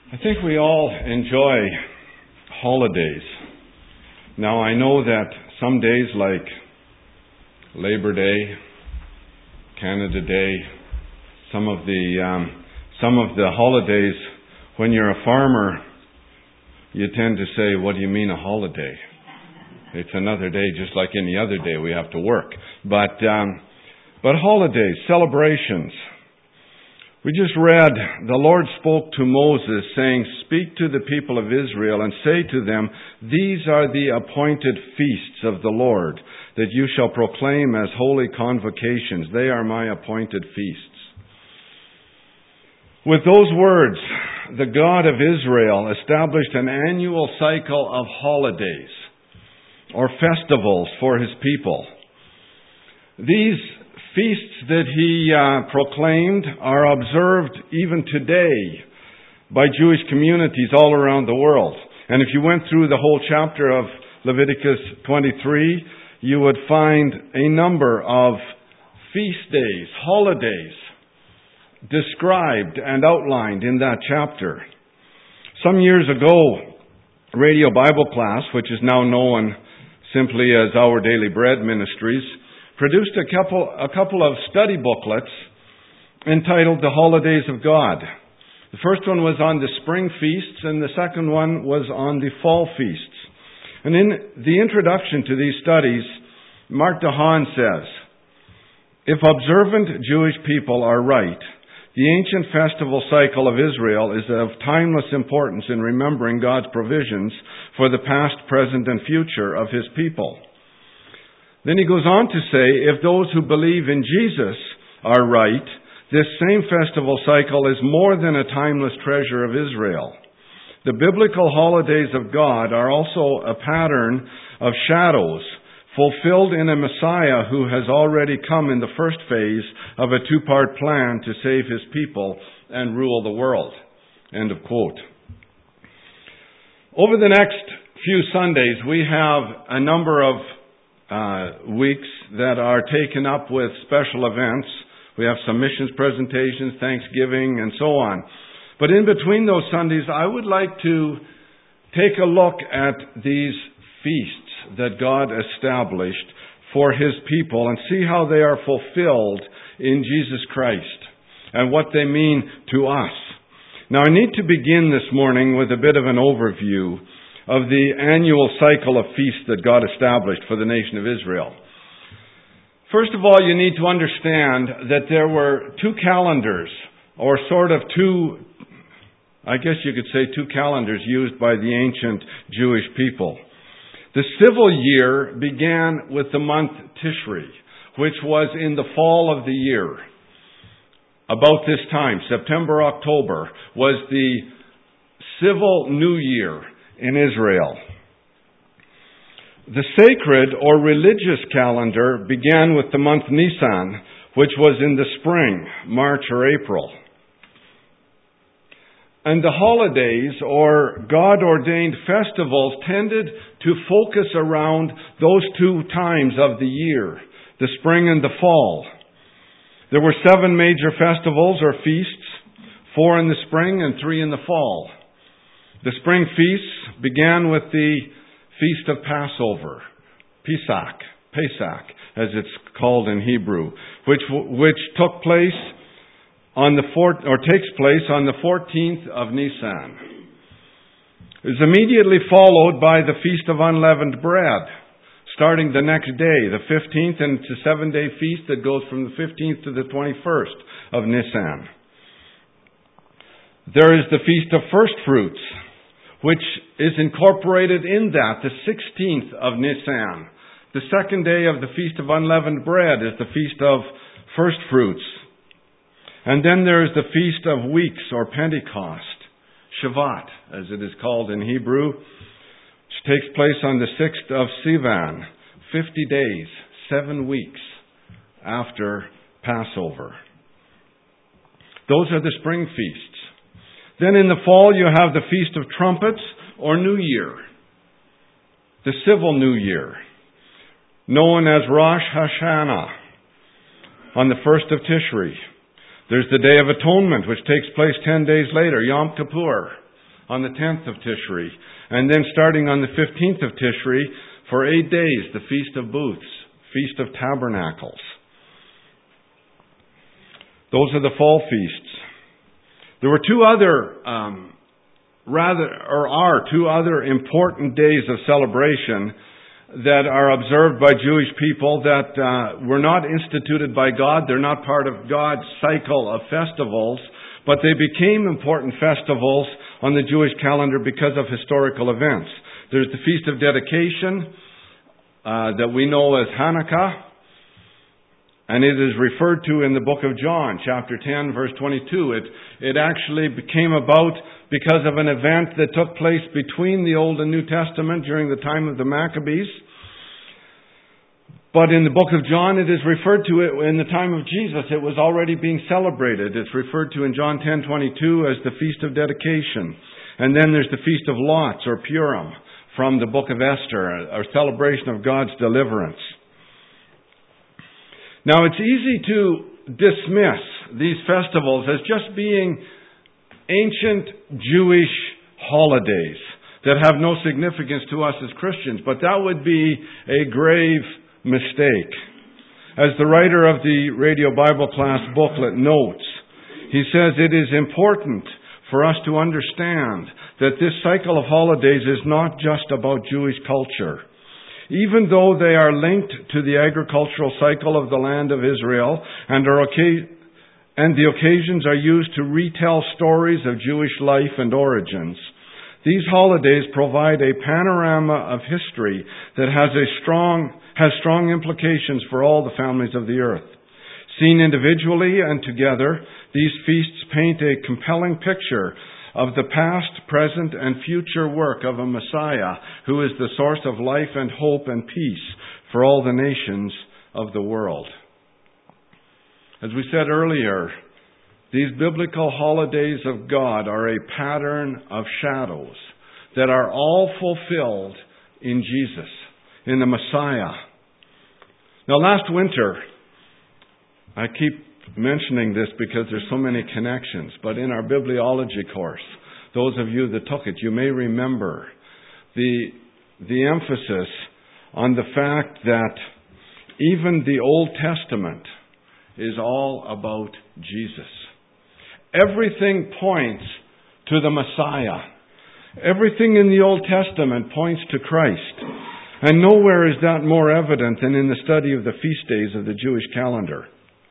I think we all enjoy holidays. Now, I know that some days like Labor Day, Canada Day, some of the holidays, when you're a farmer, you tend to say, "What do you mean a holiday? It's another day just like any other day. We have to work." But holidays, celebrations. We just read, the Lord spoke to Moses, saying, "Speak to the people of Israel and say to them, these are the appointed feasts of the Lord, that you shall proclaim as holy convocations. They are my appointed feasts." With those words, the God of Israel established an annual cycle of holidays or festivals for His people. These feasts that He proclaimed are observed even today by Jewish communities all around the world. And if you went through the whole chapter of Leviticus 23, you would find a number of feast days, holidays, described and outlined in that chapter. Some years ago, Radio Bible Class, which is now known simply as Our Daily Bread Ministries, produced a couple of study booklets entitled The Holidays of God. The first one was on the spring feasts, and the second one was on the fall feasts. And in the introduction to these studies, Mark DeHaan says, "If observant Jewish people are right, the ancient festival cycle of Israel is of timeless importance in remembering God's provisions for the past, present, and future of His people." Then he goes on to say, if those who believe in Jesus are right, this same festival cycle is more than a timeless treasure of Israel. The biblical holidays of God are also a pattern of shadows fulfilled in a Messiah who has already come in the first phase of a two-part plan to save His people and rule the world. End of quote. Over the next few Sundays, we have a number of weeks that are taken up with special events. We have some missions presentations, Thanksgiving, and so on. But in between those Sundays, I would like to take a look at these feasts that God established for His people and see how they are fulfilled in Jesus Christ and what they mean to us. Now, I need to begin this morning with a bit of an overview of the annual cycle of feasts that God established for the nation of Israel. First of all, you need to understand that there were two calendars, or sort of two calendars used by the ancient Jewish people. The civil year began with the month Tishri, which was in the fall of the year. About this time, September, October, was the civil new year in Israel. The sacred or religious calendar began with the month Nisan, which was in the spring, March or April. And the holidays or God-ordained festivals tended to focus around those two times of the year, the spring and the fall. There were 7 major festivals or feasts, 4 in the spring and 3 in the fall. The spring feasts began with the Feast of Passover, Pesach, as it's called in Hebrew, which took place takes place on the 14th of Nisan. It was immediately followed by the Feast of Unleavened Bread, starting the next day, the 15th, and it's a 7-day feast that goes from the 15th to the 21st of Nisan. There is the Feast of First Fruits, which is incorporated in that, the 16th of Nisan. The second day of the Feast of Unleavened Bread is the Feast of First Fruits. And then there is the Feast of Weeks, or Pentecost, Shavuot, as it is called in Hebrew, which takes place on the 6th of Sivan, 50 days, 7 weeks after Passover. Those are the spring feasts. Then in the fall you have the Feast of Trumpets, or New Year, the civil New Year, known as Rosh Hashanah, on the 1st of Tishri. There's the Day of Atonement, which takes place 10 days later, Yom Kippur. on the 10th of Tishri. And then starting on the 15th of Tishri, for 8 days, the Feast of Booths, Feast of Tabernacles. Those are the fall feasts. There were two other important days of celebration that are observed by Jewish people that were not instituted by God. They're not part of God's cycle of festivals, but they became important festivals on the Jewish calendar because of historical events. There's the Feast of Dedication that we know as Hanukkah, and it is referred to in the book of John, chapter 10, verse 22. It actually came about because of an event that took place between the Old and New Testament during the time of the Maccabees. But in the book of John, it is referred to in the time of Jesus. It was already being celebrated. It's referred to in John 10:22 as the Feast of Dedication. And then there's the Feast of Lots, or Purim, from the book of Esther, a celebration of God's deliverance. Now, it's easy to dismiss these festivals as just being ancient Jewish holidays that have no significance to us as Christians, but that would be a grave mistake. As the writer of the Radio Bible Class booklet notes, he says it is important for us to understand that this cycle of holidays is not just about Jewish culture. Even though they are linked to the agricultural cycle of the land of Israel and the occasions are used to retell stories of Jewish life and origins, these holidays provide a panorama of history that has strong implications for all the families of the earth. Seen individually and together, these feasts paint a compelling picture of the past, present, and future work of a Messiah who is the source of life and hope and peace for all the nations of the world. As we said earlier, these biblical holidays of God are a pattern of shadows that are all fulfilled in Jesus, in the Messiah. Now, last winter, I keep mentioning this because there's so many connections, but in our bibliology course, those of you that took it, you may remember the emphasis on the fact that even the Old Testament is all about Jesus. Everything points to the Messiah. Everything in the Old Testament points to Christ. And nowhere is that more evident than in the study of the feast days of the Jewish calendar.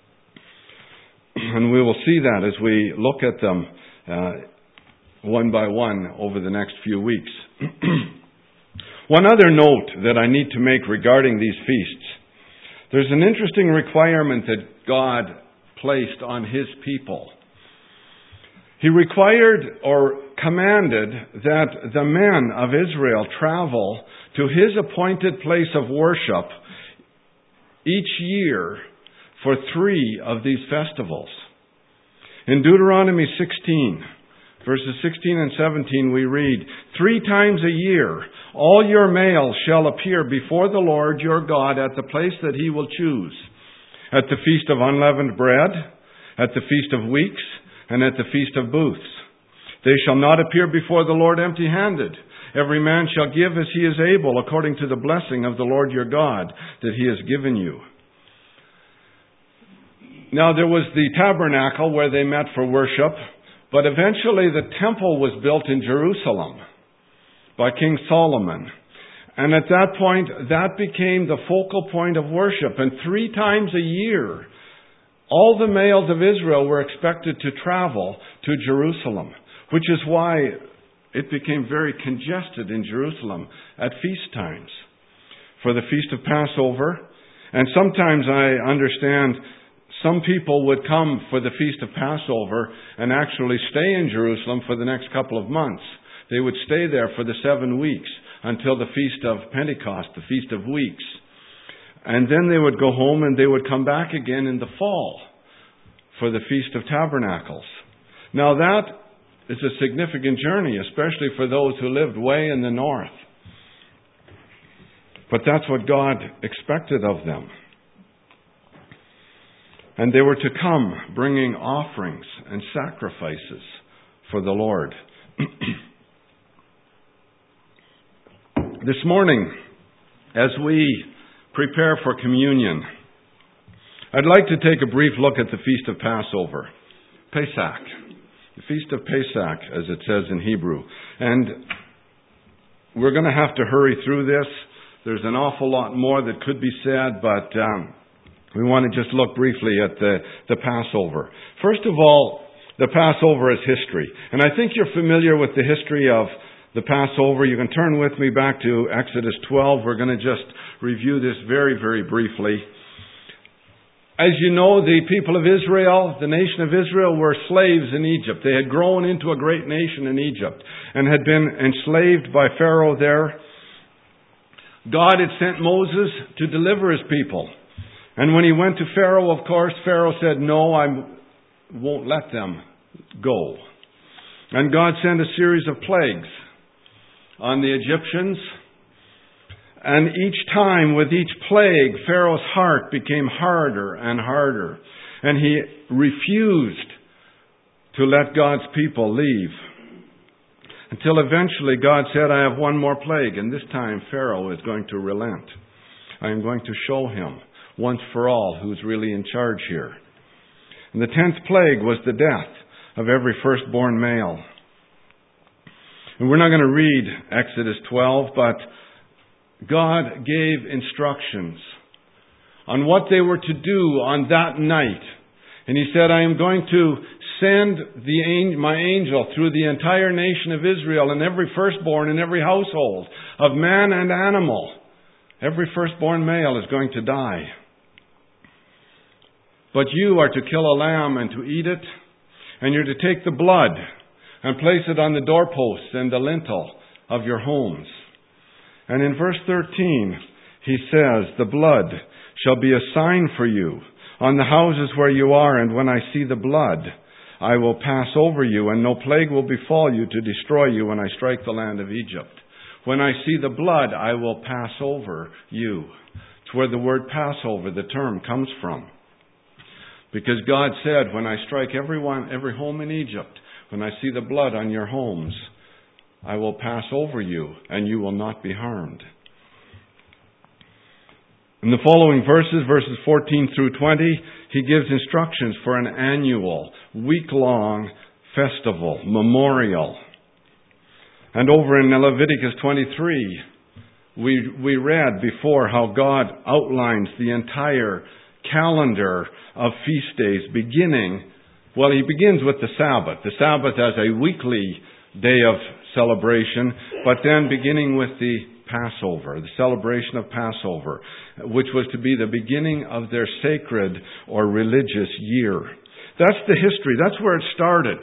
And we will see that as we look at them one by one over the next few weeks. One other note that I need to make regarding these feasts. There's an interesting requirement that God placed on His people. He required or commanded that the men of Israel travel to His appointed place of worship each year for 3 of these festivals. In Deuteronomy 16, verses 16 and 17, we read, 3 times a year all your males shall appear before the Lord your God at the place that He will choose, at the Feast of Unleavened Bread, at the Feast of Weeks, and at the Feast of Booths. They shall not appear before the Lord empty-handed. Every man shall give as he is able, according to the blessing of the Lord your God that He has given you. Now there was the tabernacle where they met for worship, but eventually the temple was built in Jerusalem by King Solomon. And at that point, that became the focal point of worship. And 3 times a year, all the males of Israel were expected to travel to Jerusalem, which is why it became very congested in Jerusalem at feast times. For the Feast of Passover, and sometimes I understand some people would come for the Feast of Passover and actually stay in Jerusalem for the next couple of months. They would stay there for the 7 weeks until the Feast of Pentecost, the Feast of Weeks. And then they would go home and they would come back again in the fall for the Feast of Tabernacles. Now that is a significant journey, especially for those who lived way in the north. But that's what God expected of them. And they were to come bringing offerings and sacrifices for the Lord. This morning, as we prepare for communion, I'd like to take a brief look at the Feast of Passover, Pesach, the Feast of Pesach, as it says in Hebrew. And we're going to have to hurry through this. There's an awful lot more that could be said, but we want to just look briefly at the Passover. First of all, the Passover is history. And I think you're familiar with the history of the Passover. You can turn with me back to Exodus 12. We're going to just review this very, very briefly. As you know, the people of Israel, the nation of Israel, were slaves in Egypt. They had grown into a great nation in Egypt and had been enslaved by Pharaoh there. God had sent Moses to deliver his people. And when he went to Pharaoh, of course, Pharaoh said, "No, I won't let them go." And God sent a series of plagues on the Egyptians. And each time, with each plague, Pharaoh's heart became harder and harder. And he refused to let God's people leave. Until eventually God said, "I have one more plague, and this time Pharaoh is going to relent. I am going to show him once for all who's really in charge here." And the 10th plague was the death of every firstborn male. And we're not going to read Exodus 12, but God gave instructions on what they were to do on that night. And He said, "I am going to send my angel through the entire nation of Israel, and every firstborn in every household of man and animal. Every firstborn male is going to die. But you are to kill a lamb and to eat it, and you're to take the blood and place it on the doorposts and the lintel of your homes." And in verse 13, He says, "The blood shall be a sign for you on the houses where you are, and when I see the blood, I will pass over you, and no plague will befall you to destroy you when I strike the land of Egypt. When I see the blood, I will pass over you." It's where the word Passover, the term, comes from. Because God said, "When I strike every home in Egypt, when I see the blood on your homes, I will pass over you, and you will not be harmed." In the following verses 14 through 20, He gives instructions for an annual, week-long festival, memorial. And over in Leviticus 23, we read before how God outlines the entire calendar of feast days He begins with the Sabbath as a weekly day of celebration, but then beginning with the Passover, the celebration of Passover, which was to be the beginning of their sacred or religious year. That's the history. That's where it started.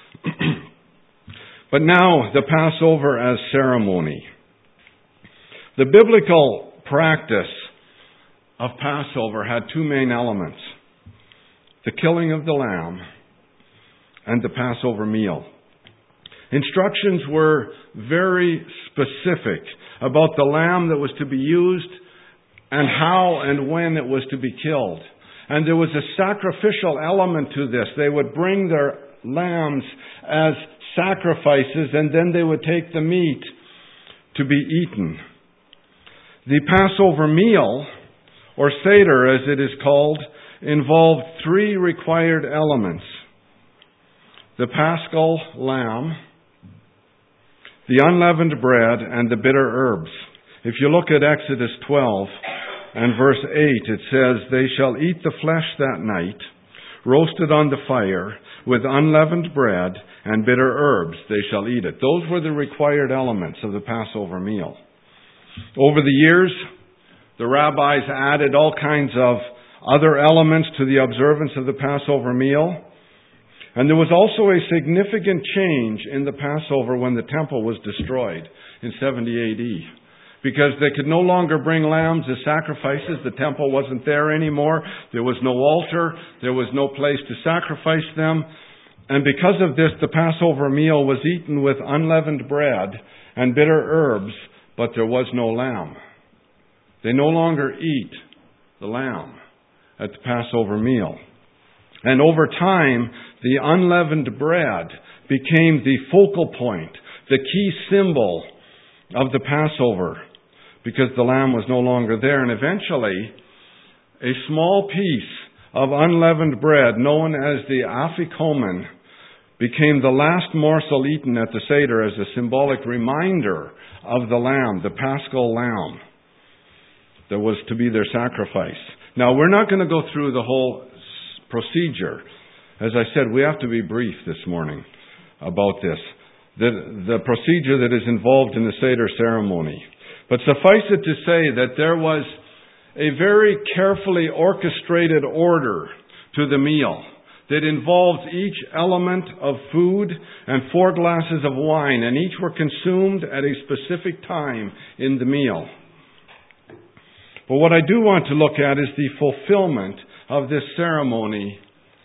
But now, the Passover as ceremony. The biblical practice of Passover had two main elements: the killing of the lamb and the Passover meal. Instructions were very specific about the lamb that was to be used and how and when it was to be killed. And there was a sacrificial element to this. They would bring their lambs as sacrifices, and then they would take the meat to be eaten. The Passover meal, or Seder as it is called, involved three required elements: the paschal lamb, the unleavened bread, and the bitter herbs. If you look at Exodus 12 and verse 8, it says, "They shall eat the flesh that night, roasted on the fire, with unleavened bread and bitter herbs they shall eat it." Those were the required elements of the Passover meal. Over the years, the rabbis added all kinds of other elements to the observance of the Passover meal. And there was also a significant change in the Passover when the temple was destroyed in 70 AD. Because they could no longer bring lambs as sacrifices. The temple wasn't there anymore. There was no altar. There was no place to sacrifice them. And because of this, the Passover meal was eaten with unleavened bread and bitter herbs, but there was no lamb. They no longer eat the lamb at the Passover meal. And over time, the unleavened bread became the focal point, the key symbol of the Passover because the lamb was no longer there. And eventually, a small piece of unleavened bread known as the afikomen became the last morsel eaten at the Seder as a symbolic reminder of the lamb, the Paschal lamb that was to be their sacrifice. Now, we're not going to go through the whole procedure. As I said, we have to be brief this morning about this. The procedure that is involved in the Seder ceremony. But suffice it to say that there was a very carefully orchestrated order to the meal that involved each element of food and 4 glasses of wine, and each were consumed at a specific time in the meal. But what I do want to look at is the fulfillment of this ceremony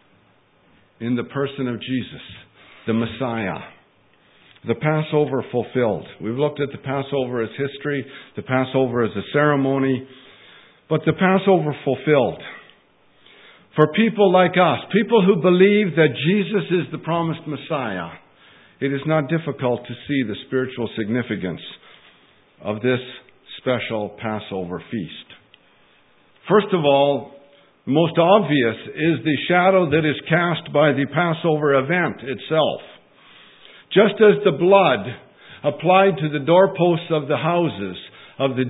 in the person of Jesus, the Messiah. The Passover fulfilled. We've looked at the Passover as history, the Passover as a ceremony, but the Passover fulfilled. For people like us, people who believe that Jesus is the promised Messiah, it is not difficult to see the spiritual significance of this special Passover feast. First of all, most obvious is the shadow that is cast by the Passover event itself. Just as the blood applied to the doorposts of the houses of the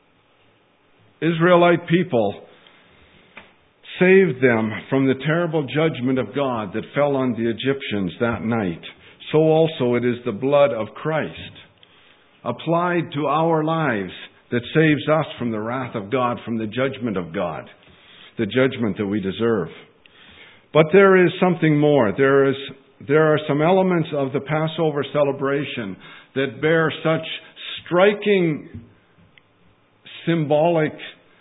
Israelite people saved them from the terrible judgment of God that fell on the Egyptians that night, so also it is the blood of Christ applied to our lives that saves us from the wrath of God, from the judgment of God, the judgment that we deserve. But there is something more. There are some elements of the Passover celebration that bear such striking symbolic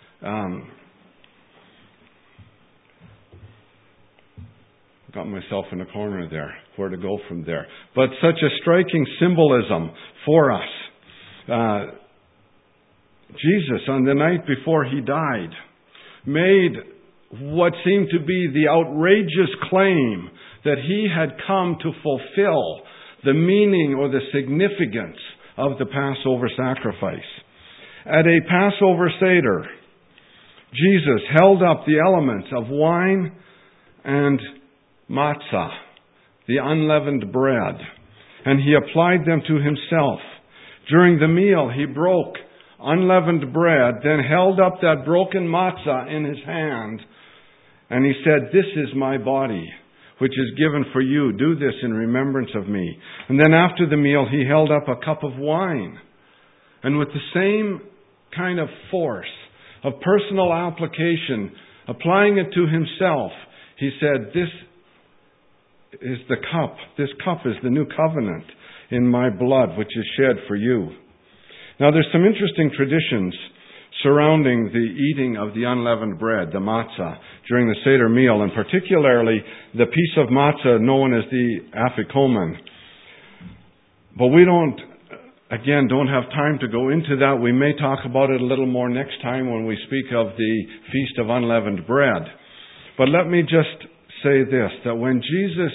got myself in a corner there, where to go from there. But such a striking symbolism for us. Jesus, on the night before He died, made what seemed to be the outrageous claim that He had come to fulfill the meaning or the significance of the Passover sacrifice. At a Passover Seder, Jesus held up the elements of wine and matzah, the unleavened bread, and He applied them to Himself. During the meal, He broke unleavened bread, then held up that broken matzah in His hand, and He said, "This is my body, which is given for you. Do this in remembrance of me." And then after the meal, He held up a cup of wine. And with the same kind of force of personal application, applying it to Himself, He said, "This is the cup. This cup is the new covenant in my blood, which is shed for you." Now, there's some interesting traditions surrounding the eating of the unleavened bread, the matzah, during the Seder meal, and particularly the piece of matzah known as the afikomen. But we don't have time to go into that. We may talk about it a little more next time when we speak of the Feast of Unleavened Bread. But let me just say this, that when Jesus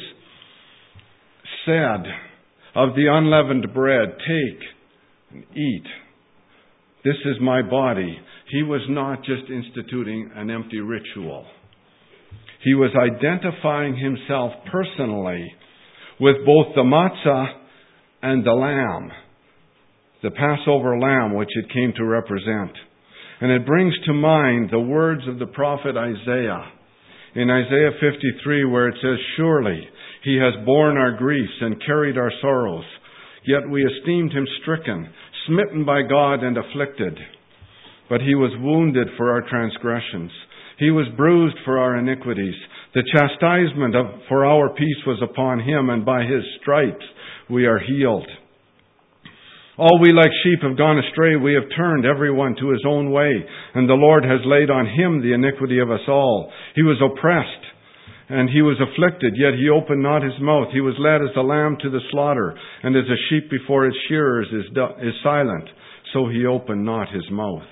said of the unleavened bread, "Take and eat, this is my body," He was not just instituting an empty ritual. He was identifying Himself personally with both the matzah and the lamb, the Passover lamb, which it came to represent. And it brings to mind the words of the prophet Isaiah in Isaiah 53, where it says, "Surely He has borne our griefs and carried our sorrows, yet we esteemed Him stricken, smitten by God and afflicted. But He was wounded for our transgressions. He was bruised for our iniquities. The chastisement for our peace was upon Him, and by His stripes we are healed. All we like sheep have gone astray. We have turned everyone to his own way, and the Lord has laid on Him the iniquity of us all. He was oppressed and He was afflicted, yet He opened not His mouth. He was led as a lamb to the slaughter, and as a sheep before its shearers is silent, so He opened not His mouth."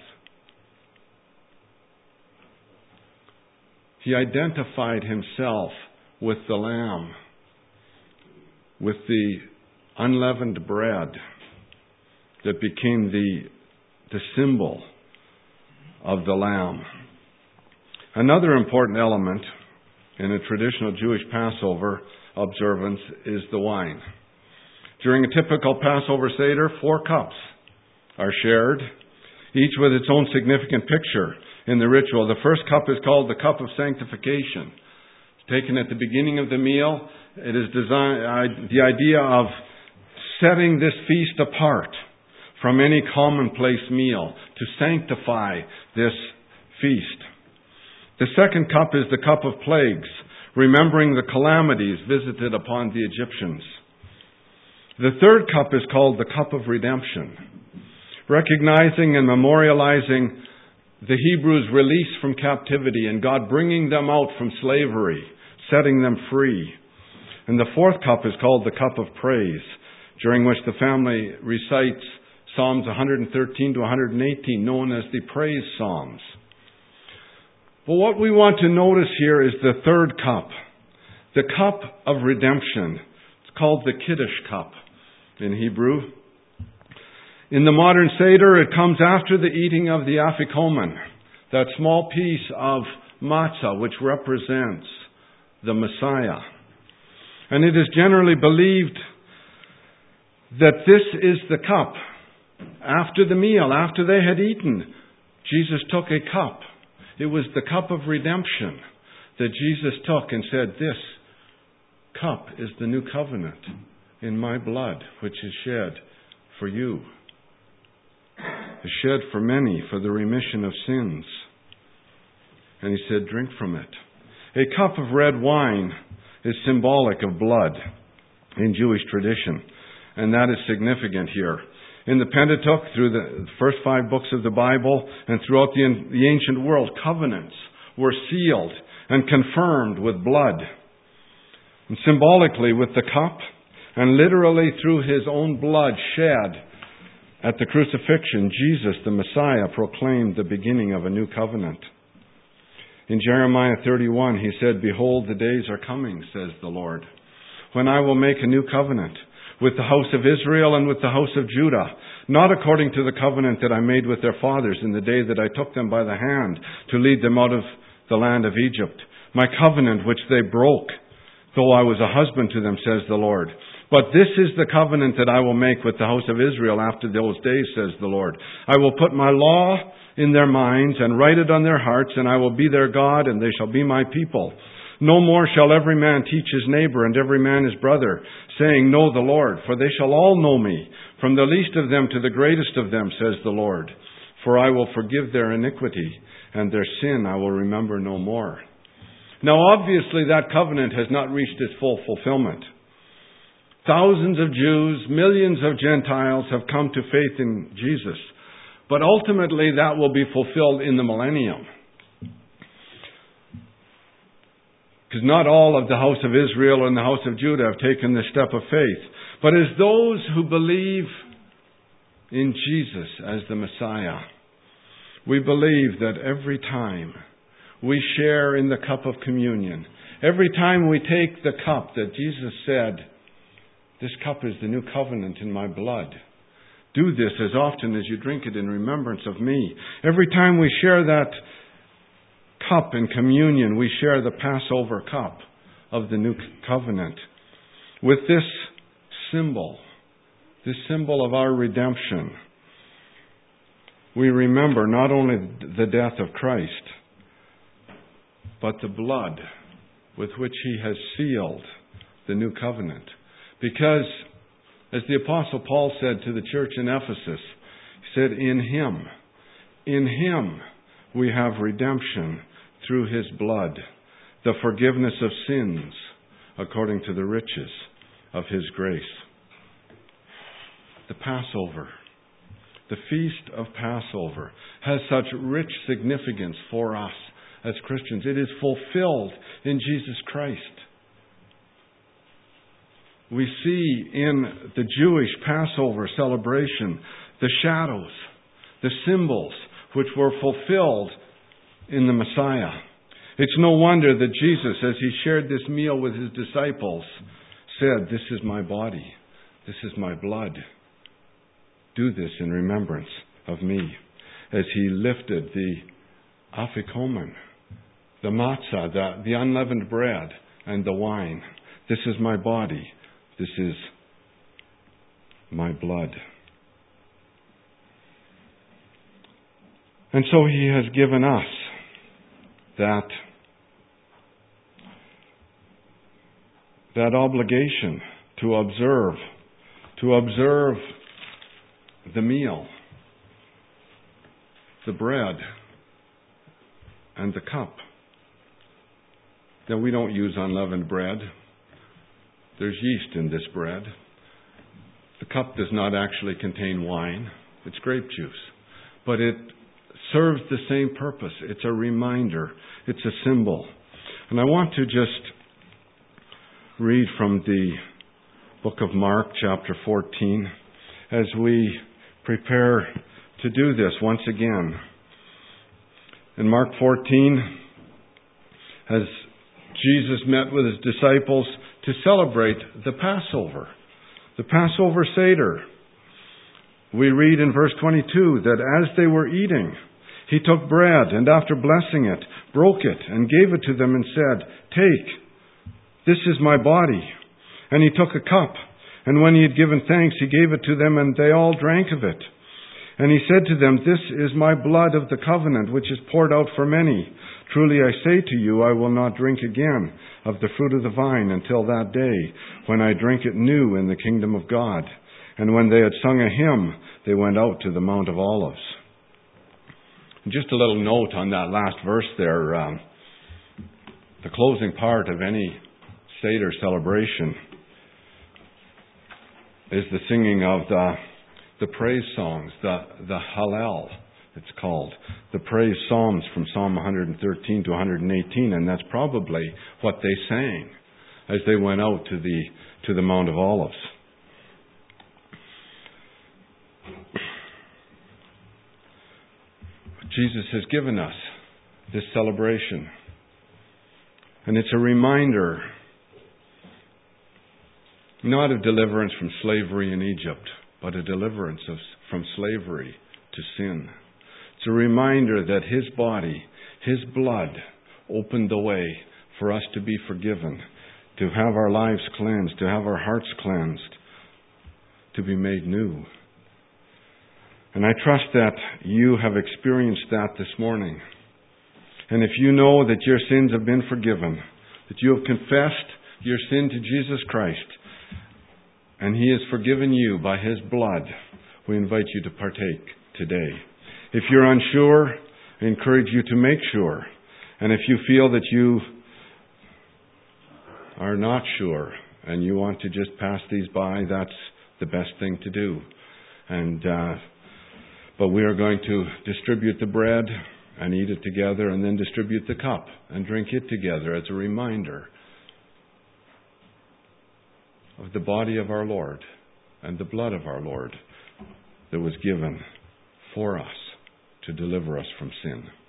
He identified Himself with the lamb, with the unleavened bread, that became the symbol of the Lamb. Another important element in a traditional Jewish Passover observance is the wine. During a typical Passover Seder, 4 cups are shared, each with its own significant picture in the ritual. The first cup is called the cup of sanctification. It's taken at the beginning of the meal. It is designed, the idea of setting this feast apart from any commonplace meal, to sanctify this feast. The second cup is the cup of plagues, remembering the calamities visited upon the Egyptians. The third cup is called the cup of redemption, recognizing and memorializing the Hebrews' release from captivity and God bringing them out from slavery, setting them free. And the fourth cup is called the cup of praise, during which the family recites Psalms 113 to 118, known as the Praise Psalms. But what we want to notice here is the third cup, the cup of redemption. It's called the Kiddush cup in Hebrew. In the modern Seder, it comes after the eating of the afikomen, that small piece of matzah which represents the Messiah. And it is generally believed that this is the cup. After the meal, after they had eaten, Jesus took a cup. It was the cup of redemption that Jesus took and said, "This cup is the new covenant in my blood, which is shed for you. Is shed for many for the remission of sins." And he said, "Drink from it." A cup of red wine is symbolic of blood in Jewish tradition, and that is significant here. In the Pentateuch, through the first 5 books of the Bible, and throughout the ancient world, covenants were sealed and confirmed with blood. And symbolically with the cup, and literally through his own blood shed at the crucifixion, Jesus, the Messiah, proclaimed the beginning of a new covenant. In Jeremiah 31, he said, "Behold, the days are coming, says the Lord, when I will make a new covenant with the house of Israel and with the house of Judah, not according to the covenant that I made with their fathers in the day that I took them by the hand to lead them out of the land of Egypt. My covenant which they broke, though I was a husband to them, says the Lord. But this is the covenant that I will make with the house of Israel after those days, says the Lord. I will put my law in their minds and write it on their hearts, and I will be their God, and they shall be my people. No more shall every man teach his neighbor and every man his brother, saying, Know the Lord, for they shall all know me, from the least of them to the greatest of them, says the Lord. For I will forgive their iniquity, and their sin I will remember no more." Now obviously that covenant has not reached its full fulfillment. Thousands of Jews, millions of Gentiles have come to faith in Jesus. But ultimately that will be fulfilled in the millennium. Because not all of the house of Israel and the house of Judah have taken this step of faith. But as those who believe in Jesus as the Messiah, we believe that every time we share in the cup of communion, every time we take the cup that Jesus said, "This cup is the new covenant in my blood. Do this as often as you drink it in remembrance of me." Every time we share that cup in communion, we share the Passover cup of the new covenant. With this symbol of our redemption, we remember not only the death of Christ, but the blood with which He has sealed the new covenant. Because, as the Apostle Paul said to the church in Ephesus, he said, in Him we have redemption through His blood, the forgiveness of sins according to the riches of His grace. The Passover, the Feast of Passover, has such rich significance for us as Christians. It is fulfilled in Jesus Christ. We see in the Jewish Passover celebration the shadows, the symbols which were fulfilled in the Messiah. It's no wonder that Jesus, as He shared this meal with His disciples, said, "This is my body, this is my blood." Do this in remembrance of me. As he lifted the afikomen, the matzah, the unleavened bread, and the wine. This is my body. This is my blood. And so he has given us that obligation to observe the meal, the bread, and the cup. Now, we don't use unleavened bread. There's yeast in this bread. The cup does not actually contain wine. It's grape juice. But it serves the same purpose. It's a reminder. It's a symbol. And I want to just read from the book of Mark, chapter 14, as we prepare to do this once again. In Mark 14, as Jesus met with his disciples to celebrate the Passover Seder, we read in verse 22 that as they were eating, he took bread and after blessing it, broke it and gave it to them and said, "Take, this is my body." And he took a cup, and when he had given thanks, he gave it to them, and they all drank of it. And he said to them, "This is my blood of the covenant, which is poured out for many. Truly I say to you, I will not drink again of the fruit of the vine until that day, when I drink it new in the kingdom of God." And when they had sung a hymn, they went out to the Mount of Olives. Just a little note on that last verse there. The closing part of any Seder celebration is the singing of the praise songs, the Hallel, it's called. The praise psalms from Psalm 113 to 118, and that's probably what they sang as they went out to the Mount of Olives. Jesus has given us this celebration. And it's a reminder not of deliverance from slavery in Egypt, but a deliverance from slavery to sin. It's a reminder that his body, his blood, opened the way for us to be forgiven, to have our lives cleansed, to have our hearts cleansed, to be made new. And I trust that you have experienced that this morning. And if you know that your sins have been forgiven, that you have confessed your sin to Jesus Christ, and he has forgiven you by his blood, we invite you to partake today. If you're unsure, I encourage you to make sure. And if you feel that you are not sure and you want to just pass these by, that's the best thing to do. But we are going to distribute the bread and eat it together, and then distribute the cup and drink it together as a reminder of the body of our Lord and the blood of our Lord that was given for us to deliver us from sin.